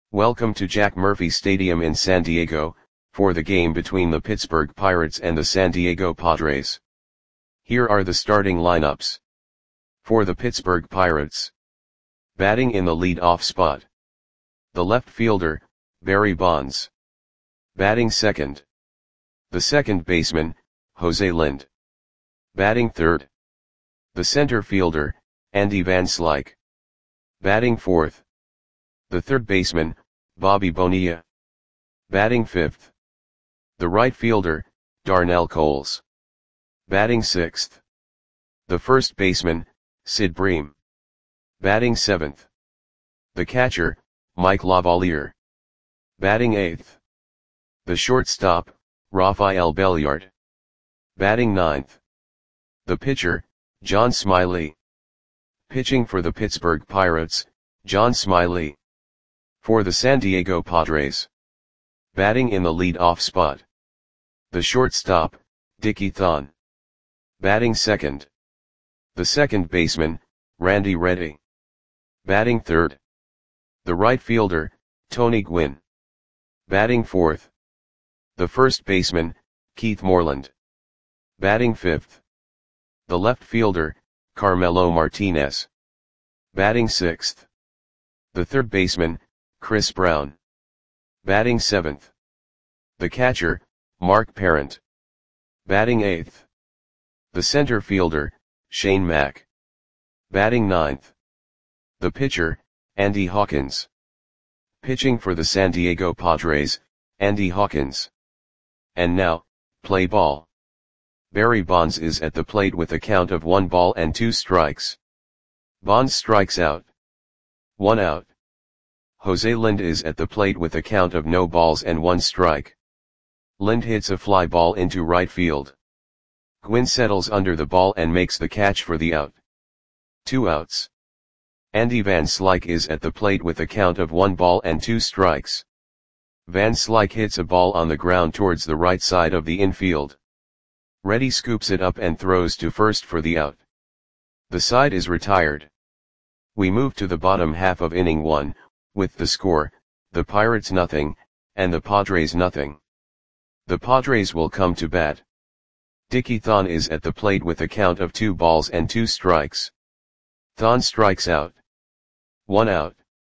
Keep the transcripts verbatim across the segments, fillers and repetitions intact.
Welcome to Jack Murphy Stadium in San Diego, for the game between the Pittsburgh Pirates and the San Diego Padres. Here are the starting lineups. For the Pittsburgh Pirates. Batting in the lead-off spot. The left fielder, Barry Bonds. Batting second. The second baseman, Jose Lind. Batting third. The center fielder, Andy Van Slyke. Batting fourth. The third baseman, Bobby Bonilla. Batting fifth. The right fielder, Darnell Coles. Batting sixth. The first baseman, Sid Bream. Batting seventh. The catcher, Mike Lavalier. Batting eighth. The shortstop, Rafael Belliard. Batting ninth. The pitcher, John Smiley. Pitching for the Pittsburgh Pirates, John Smiley. For the San Diego Padres. Batting in the lead-off spot. The shortstop, Dickie Thon. Batting second. The second baseman, Randy Reddy. Batting third. The right fielder, Tony Gwynn. Batting fourth. The first baseman, Keith Moreland. Batting fifth. The left fielder, Carmelo Martinez. Batting sixth. The third baseman, Chris Brown. Batting seventh. The catcher, Mark Parent. Batting eighth. The center fielder, Shane Mack. Batting ninth. The pitcher, Andy Hawkins. Pitching for the San Diego Padres, Andy Hawkins. And now, play ball. Barry Bonds is at the plate with a count of one ball and two strikes. Bonds strikes out. One out. Jose Lind is at the plate with a count of no balls and one strike. Lind hits a fly ball into right field. Gwynn settles under the ball and makes the catch for the out. Two outs. Andy Van Slyke is at the plate with a count of one ball and two strikes. Van Slyke hits a ball on the ground towards the right side of the infield. Reddy scoops it up and throws to first for the out. The side is retired. We move to the bottom half of inning one, with the score, the Pirates nothing, and the Padres nothing. The Padres will come to bat. Dickie Thon is at the plate with a count of two balls and two strikes. Thon strikes out. One out.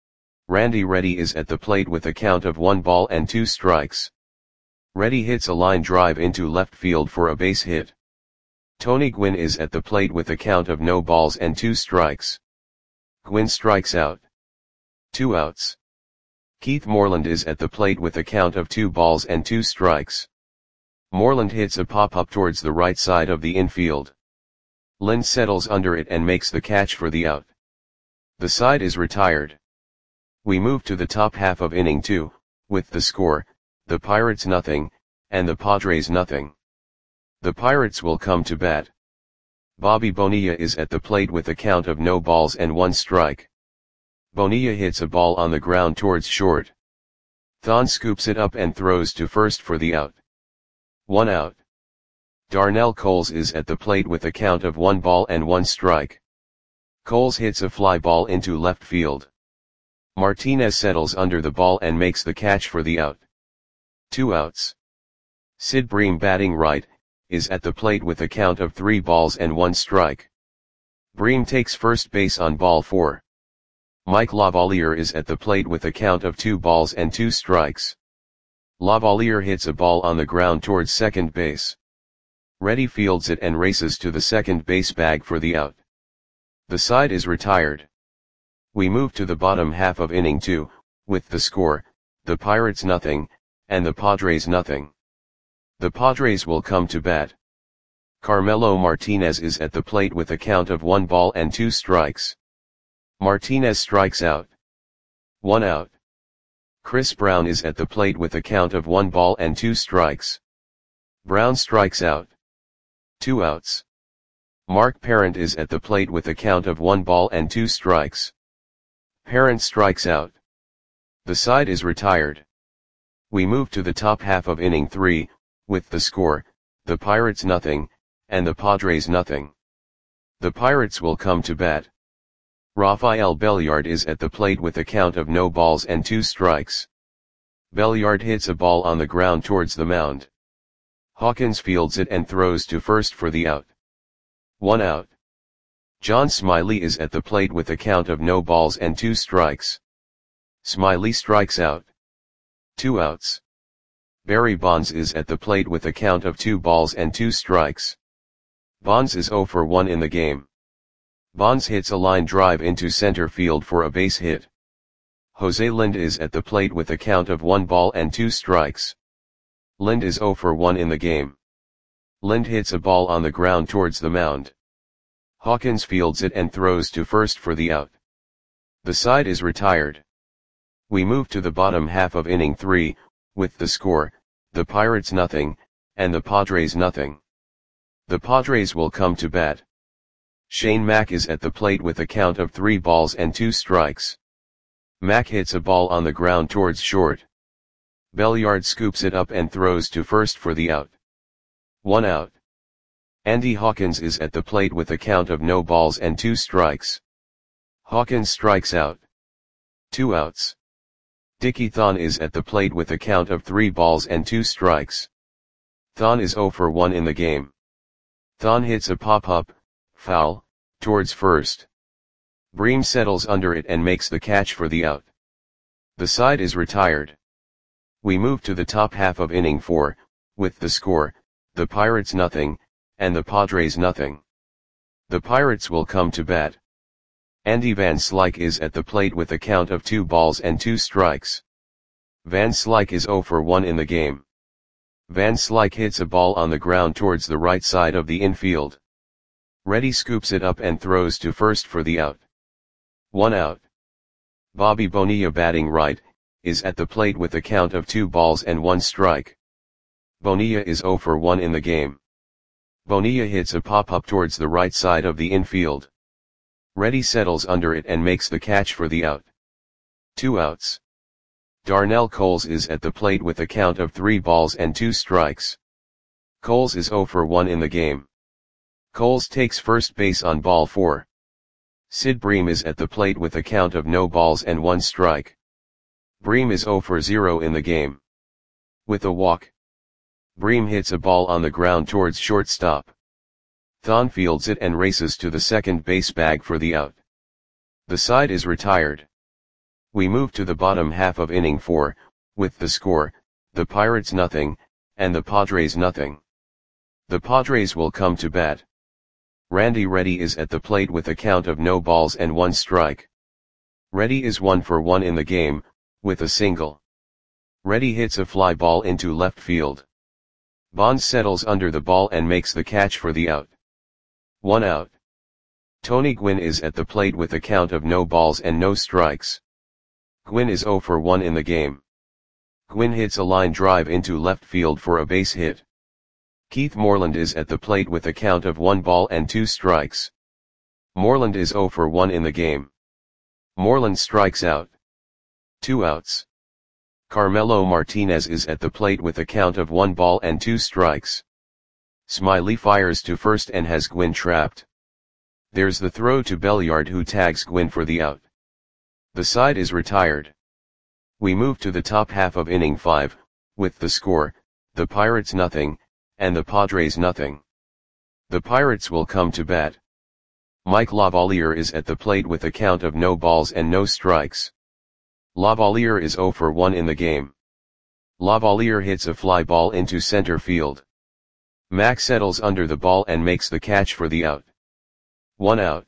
Randy Reddy is at the plate with a count of one ball and two strikes. Reddy hits a line drive into left field for a base hit. Tony Gwynn is at the plate with a count of no balls and two strikes. Gwynn strikes out. Two outs. Keith Moreland is at the plate with a count of two balls and two strikes. Moreland hits a pop-up towards the right side of the infield. Lind settles under it and makes the catch for the out. The side is retired. We move to the top half of inning two, with the score, the Pirates nothing, and the Padres nothing. The Pirates will come to bat. Bobby Bonilla is at the plate with a count of no balls and one strike. Bonilla hits a ball on the ground towards short. Thon scoops it up and throws to first for the out. One out. Darnell Coles is at the plate with a count of one ball and one strike. Coles hits a fly ball into left field. Martinez settles under the ball and makes the catch for the out. Two outs. Sid Bream, batting right, is at the plate with a count of three balls and one strike. Bream takes first base on ball four. Mike Lavalier is at the plate with a count of two balls and two strikes. Lavalier hits a ball on the ground towards second base. Reddy fields it and races to the second base bag for the out. The side is retired. We move to the bottom half of inning two, with the score, the Pirates nothing, and the Padres nothing. The Padres will come to bat. Carmelo Martinez is at the plate with a count of one ball and two strikes. Martinez strikes out. One out. Chris Brown is at the plate with a count of one ball and two strikes. Brown strikes out. Two outs. Mark Parent is at the plate with a count of one ball and two strikes. Parent strikes out. The side is retired. We move to the top half of inning three, with the score, the Pirates nothing, and the Padres nothing. The Pirates will come to bat. Rafael Belliard is at the plate with a count of no balls and two strikes. Belliard hits a ball on the ground towards the mound. Hawkins fields it and throws to first for the out. One out. John Smiley is at the plate with a count of no balls and two strikes. Smiley strikes out. Two outs. Barry Bonds is at the plate with a count of two balls and two strikes. Bonds is oh for one in the game. Bonds hits a line drive into center field for a base hit. Jose Lind is at the plate with a count of one ball and two strikes. Lind is oh for one in the game. Lind hits a ball on the ground towards the mound. Hawkins fields it and throws to first for the out. The side is retired. We move to the bottom half of inning three, with the score, the Pirates nothing, and the Padres nothing. The Padres will come to bat. Shane Mack is at the plate with a count of three balls and two strikes. Mack hits a ball on the ground towards short. Belliard scoops it up and throws to first for the out. One out. Andy Hawkins is at the plate with a count of no balls and two strikes. Hawkins strikes out. Two outs. Dickie Thon is at the plate with a count of three balls and two strikes. Thon is oh for one in the game. Thon hits a pop-up, foul, towards first. Bream settles under it and makes the catch for the out. The side is retired. We move to the top half of inning four, with the score, the Pirates nothing, and the Padres nothing. The Pirates will come to bat. Andy Van Slyke is at the plate with a count of two balls and two strikes. Van Slyke is oh for one in the game. Van Slyke hits a ball on the ground towards the right side of the infield. Reddy scoops it up and throws to first for the out. One out. Bobby Bonilla, batting right, is at the plate with a count of two balls and one strike. Bonilla is oh for one in the game. Bonilla hits a pop-up towards the right side of the infield. Reddy settles under it and makes the catch for the out. Two outs. Darnell Coles is at the plate with a count of three balls and two strikes. Coles is oh for one in the game. Coles takes first base on ball four. Sid Bream is at the plate with a count of no balls and one strike. Bream is oh for zero in the game. With a walk. Bream hits a ball on the ground towards shortstop. Thon fields it and races to the second base bag for the out. The side is retired. We move to the bottom half of inning four, with the score, the Pirates nothing, and the Padres nothing. The Padres will come to bat. Randy Reddy is at the plate with a count of no balls and one strike. Reddy is one for one in the game, with a single. Reddy hits a fly ball into left field. Bonds settles under the ball and makes the catch for the out. One out. Tony Gwynn is at the plate with a count of no balls and no strikes. Gwynn is oh for one in the game. Gwynn hits a line drive into left field for a base hit. Keith Moreland is at the plate with a count of one ball and two strikes. Moreland is oh for one in the game. Moreland strikes out. Two outs. Carmelo Martinez is at the plate with a count of one ball and two strikes. Smiley fires to first and has Gwynn trapped. There's the throw to Belliard, who tags Gwynn for the out. The side is retired. We move to the top half of inning five, with the score, the Pirates nothing, and the Padres nothing. The Pirates will come to bat. Mike Lavalier is at the plate with a count of no balls and no strikes. Lavalier is oh for one in the game. Lavalier hits a fly ball into center field. Mack settles under the ball and makes the catch for the out. One out.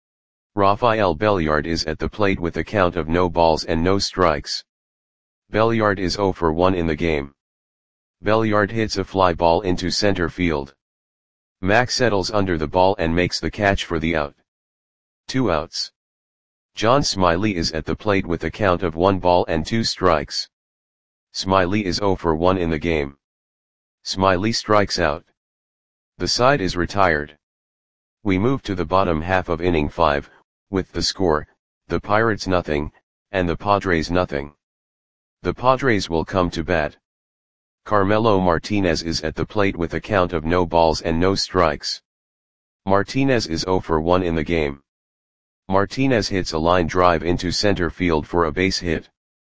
Rafael Belliard is at the plate with a count of no balls and no strikes. Belliard is oh for one in the game. Belliard hits a fly ball into center field. Mack settles under the ball and makes the catch for the out. Two outs. John Smiley is at the plate with a count of one ball and two strikes. Smiley is oh for one in the game. Smiley strikes out. The side is retired. We move to the bottom half of inning five, with the score, the Pirates nothing, and the Padres nothing. The Padres will come to bat. Carmelo Martinez is at the plate with a count of no balls and no strikes. Martinez is oh for one in the game. Martinez hits a line drive into center field for a base hit.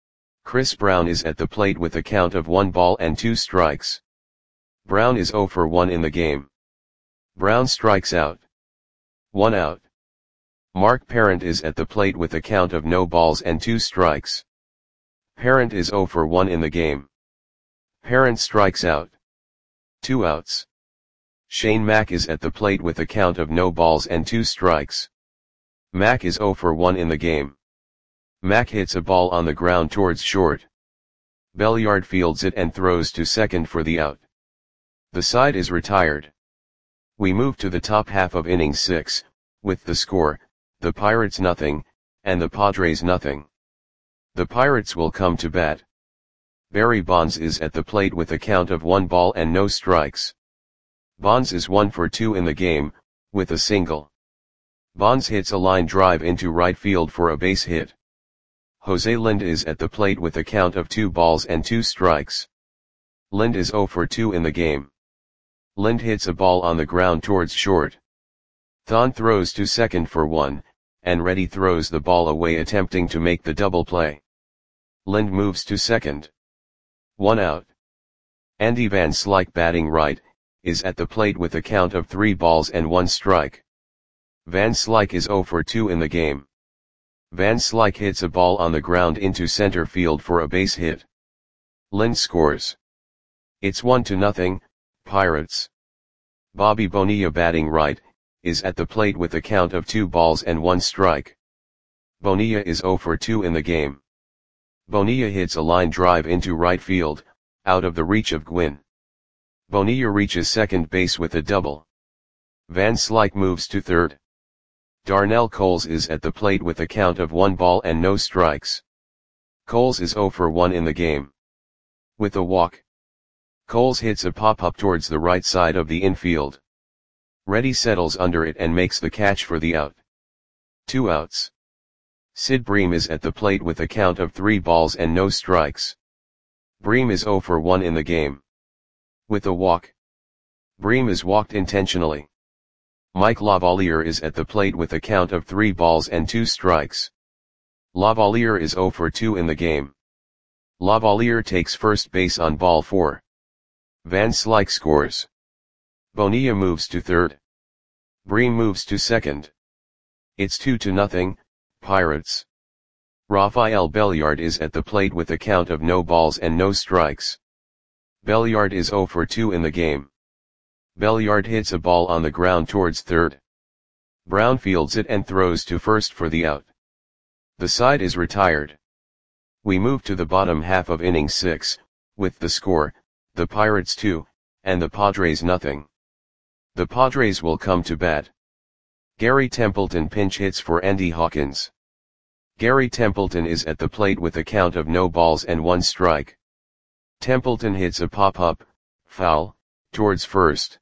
Chris Brown is at the plate with a count of one ball and two strikes. Brown is zero for one in the game. Brown strikes out. One out. Mark Parent is at the plate with a count of no balls and two strikes. Parent is zero for one in the game. Parent strikes out. Two outs. Shane Mack is at the plate with a count of no balls and two strikes. Mack is zero for one in the game. Mack hits a ball on the ground towards short. Belliard fields it and throws to second for the out. The side is retired. We move to the top half of inning six, with the score, the Pirates nothing, and the Padres nothing. The Pirates will come to bat. Barry Bonds is at the plate with a count of one ball and no strikes. Bonds is one for two in the game, with a single. Bonds hits a line drive into right field for a base hit. Jose Lind is at the plate with a count of two balls and two strikes. Lind is zero for two in the game. Lind hits a ball on the ground towards short. Thon throws to second for one, and Reddy throws the ball away attempting to make the double play. Lind moves to second. One out. Andy Van Slyke, batting right, is at the plate with a count of three balls and one strike. Van Slyke is zero for two in the game. Van Slyke hits a ball on the ground into center field for a base hit. Lind scores. It's one to nothing, Pirates. Bobby Bonilla, batting right, is at the plate with a count of two balls and one strike. Bonilla is zero for two in the game. Bonilla hits a line drive into right field, out of the reach of Gwynn. Bonilla reaches second base with a double. Van Slyke moves to third. Darnell Coles is at the plate with a count of one ball and no strikes. Coles is zero for one in the game. With a walk. Coles hits a pop-up towards the right side of the infield. Reddy settles under it and makes the catch for the out. Two outs. Sid Bream is at the plate with a count of three balls and no strikes. Bream is zero for one in the game. With a walk. Bream is walked intentionally. Mike Lavalier is at the plate with a count of three balls and two strikes. Lavalier is zero for two in the game. Lavalier takes first base on ball four. Van Slyke scores. Bonilla moves to third. Bream moves to second. It's two to nothing, Pirates. Rafael Belliard is at the plate with a count of no balls and no strikes. Belliard is zero for two in the game. Belliard hits a ball on the ground towards third. Brown fields it and throws to first for the out. The side is retired. We move to the bottom half of inning six, with the score, the Pirates two, and the Padres nothing. The Padres will come to bat. Gary Templeton pinch hits for Andy Hawkins. Gary Templeton is at the plate with a count of no balls and one strike. Templeton hits a pop-up, foul, towards first.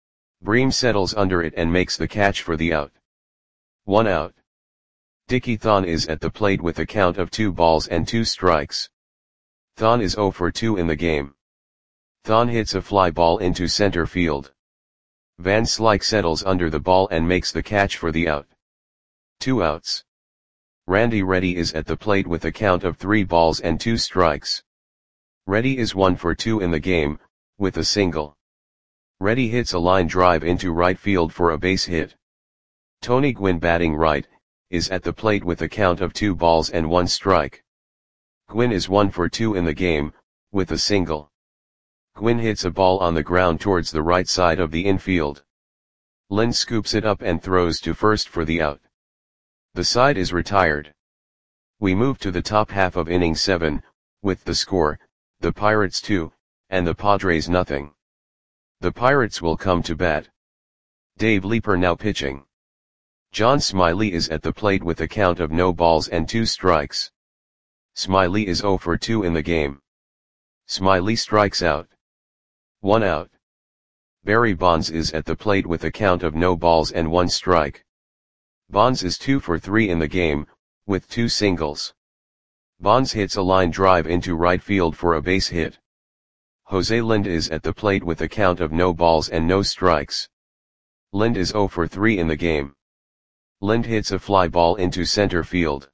Bream settles under it and makes the catch for the out. One out. Dickie Thon is at the plate with a count of two balls and two strikes. Thon is zero for two in the game. Thon hits a fly ball into center field. Van Slyke settles under the ball and makes the catch for the out. Two outs. Randy Reddy is at the plate with a count of three balls and two strikes. Reddy is one for two in the game, with a single. Reddy hits a line drive into right field for a base hit. Tony Gwynn, batting right, is at the plate with a count of two balls and one strike. Gwynn is one for two in the game, with a single. Gwynn hits a ball on the ground towards the right side of the infield. Lind scoops it up and throws to first for the out. The side is retired. We move to the top half of inning seven, with the score, the Pirates two, and the Padres nothing. The Pirates will come to bat. Dave Leeper now pitching. John Smiley is at the plate with a count of no balls and two strikes. Smiley is zero for two in the game. Smiley strikes out. One out. Barry Bonds is at the plate with a count of no balls and one strike. Bonds is two for three in the game, with two singles. Bonds hits a line drive into right field for a base hit. Jose Lind is at the plate with a count of no balls and no strikes. Lind is zero for three in the game. Lind hits a fly ball into center field.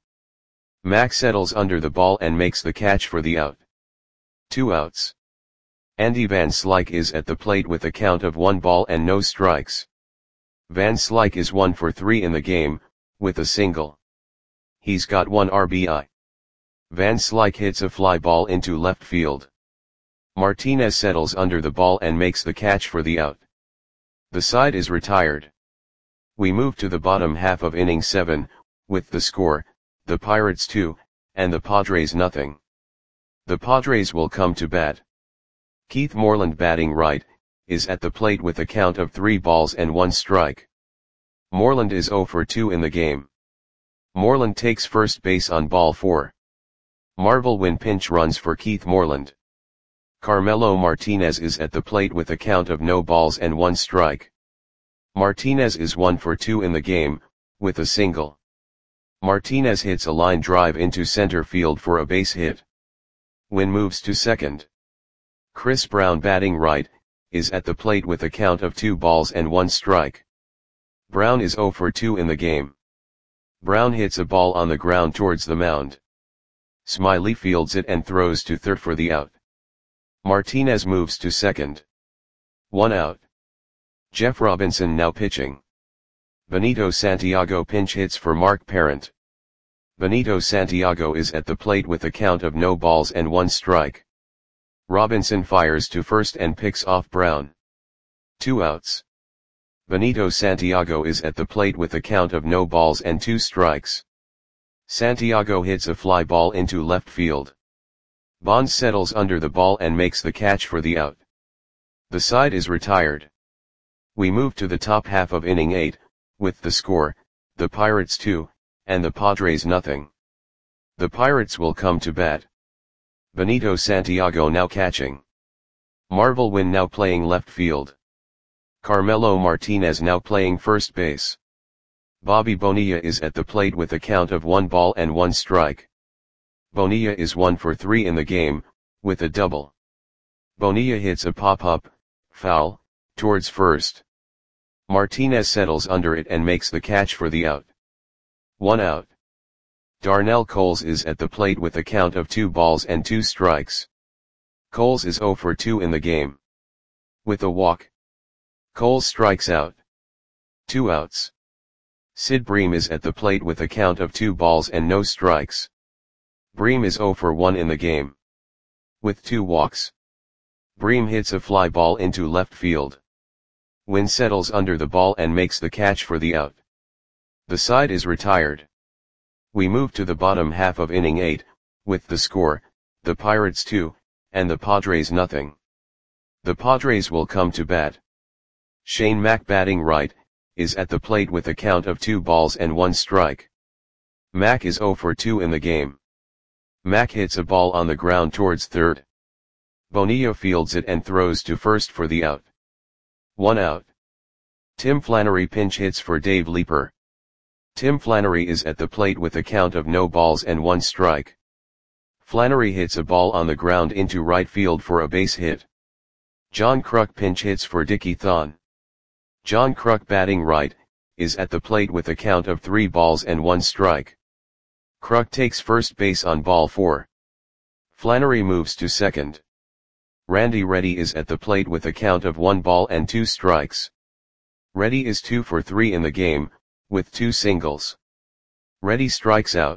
Mac settles under the ball and makes the catch for the out. Two outs. Andy Van Slyke is at the plate with a count of one ball and no strikes. Van Slyke is one for three in the game, with a single. He's got one R B I. Van Slyke hits a fly ball into left field. Martinez settles under the ball and makes the catch for the out. The side is retired. We move to the bottom half of inning seven, with the score, the Pirates two, and the Padres nothing. The Padres will come to bat. Keith Moreland, batting right, is at the plate with a count of three balls and one strike. Moreland is oh for two in the game. Moreland takes first base on ball four. Marvel Wynn pinch runs for Keith Moreland. Carmelo Martinez is at the plate with a count of no balls and one strike. Martinez is one for two in the game, with a single. Martinez hits a line drive into center field for a base hit. Wynn moves to second. Chris Brown, batting right, is at the plate with a count of two balls and one strike. Brown is oh for two in the game. Brown hits a ball on the ground towards the mound. Smiley fields it and throws to third for the out. Martinez moves to second. One out. Jeff Robinson now pitching. Benito Santiago pinch hits for Mark Parent. Benito Santiago is at the plate with a count of no balls and one strike. Robinson fires to first and picks off Brown. Two outs. Benito Santiago is at the plate with a count of no balls and two strikes. Santiago hits a fly ball into left field. Bonds settles under the ball and makes the catch for the out. The side is retired. We move to the top half of inning eight, with the score, the Pirates two, and the Padres nothing. The Pirates will come to bat. Benito Santiago now catching. Marvel Wynn now playing left field. Carmelo Martinez now playing first base. Bobby Bonilla is at the plate with a count of one ball and one strike. Bonilla is one for three in the game, with a double. Bonilla hits a pop-up, foul, towards first. Martinez settles under it and makes the catch for the out. One out. Darnell Coles is at the plate with a count of two balls and two strikes. Coles is oh for two in the game. With a walk. Coles strikes out. Two outs. Sid Bream is at the plate with a count of two balls and no strikes. Bream is oh for one in the game. With two walks. Bream hits a fly ball into left field. Wynn settles under the ball and makes the catch for the out. The side is retired. We move to the bottom half of inning eight, with the score, the Pirates two, and the Padres nothing. The Padres will come to bat. Shane Mack, batting right, is at the plate with a count of two balls and one strike. Mack is oh for two in the game. Mack hits a ball on the ground towards third. Bonilla fields it and throws to first for the out. One out. Tim Flannery pinch hits for Dave Leeper. Tim Flannery is at the plate with a count of no balls and one strike. Flannery hits a ball on the ground into right field for a base hit. John Kruk pinch hits for Dickie Thon. John Kruk, batting right, is at the plate with a count of three balls and one strike. Kruk takes first base on ball four. Flannery moves to second. Randy Reddy is at the plate with a count of one ball and two strikes. Reddy is two for three in the game, with two singles. Reddy strikes out.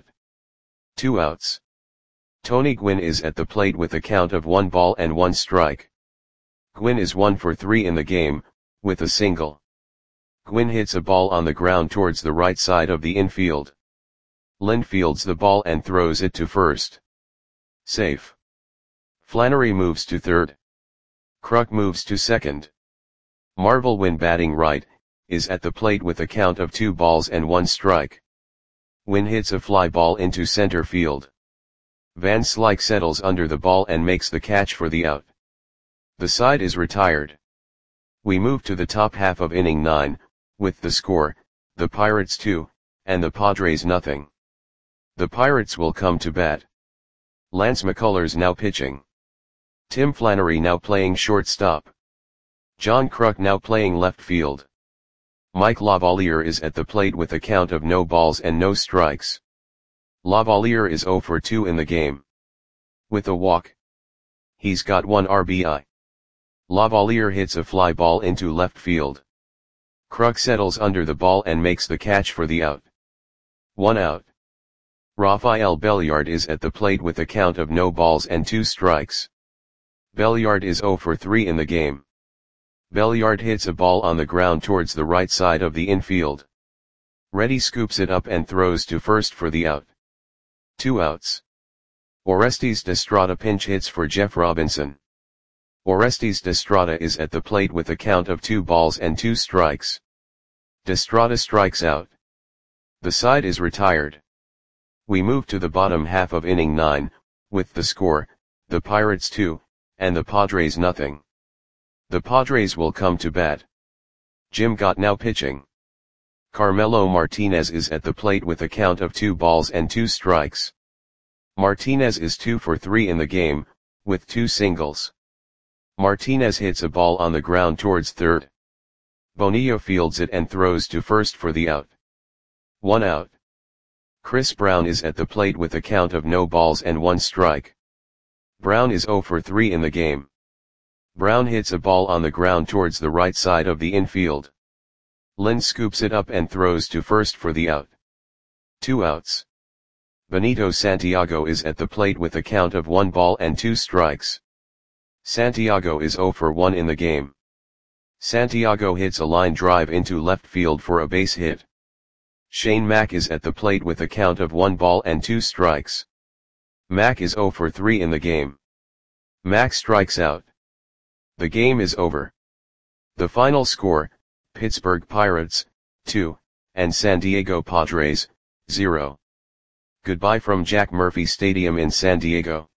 Two outs. Tony Gwynn is at the plate with a count of one ball and one strike. Gwynn is one for three in the game, with a single. Gwynn hits a ball on the ground towards the right side of the infield. Lind fields the ball and throws it to first. Safe. Flannery moves to third. Kruk moves to second. Marvel Wynn, batting right, is at the plate with a count of two balls and one strike. Wynn hits a fly ball into center field. Van Slyke settles under the ball and makes the catch for the out. The side is retired. We move to the top half of inning nine, with the score, the Pirates two, and the Padres nothing. The Pirates will come to bat. Lance McCullers now pitching. Tim Flannery now playing shortstop. John Kruk now playing left field. Mike Lavalier is at the plate with a count of no balls and no strikes. Lavalier is zero for two in the game. With a walk, he's got one R B I. Lavalier hits a fly ball into left field. Kruk settles under the ball and makes the catch for the out. One out. Rafael Belliard is at the plate with a count of no balls and two strikes. Belliard is zero for three in the game. Belliard hits a ball on the ground towards the right side of the infield. Reddy scoops it up and throws to first for the out. Two outs. Orestes Destrada pinch hits for Jeff Robinson. Orestes Destrada is at the plate with a count of two balls and two strikes. Destrada strikes out. The side is retired. We move to the bottom half of inning nine, with the score, the Pirates two, and the Padres nothing. The Padres will come to bat. Jim Gott now pitching. Carmelo Martinez is at the plate with a count of two balls and two strikes. Martinez is two for three in the game, with two singles. Martinez hits a ball on the ground towards third. Bonilla fields it and throws to first for the out. One out. Chris Brown is at the plate with a count of no balls and one strike. Brown is zero for three in the game. Brown hits a ball on the ground towards the right side of the infield. Lynn scoops it up and throws to first for the out. Two outs. Benito Santiago is at the plate with a count of one ball and two strikes. Santiago is zero for one in the game. Santiago hits a line drive into left field for a base hit. Shane Mack is at the plate with a count of one ball and two strikes. Mack is zero for three in the game. Mack strikes out. The game is over. The final score, Pittsburgh Pirates, two, and San Diego Padres, zero. Goodbye from Jack Murphy Stadium in San Diego.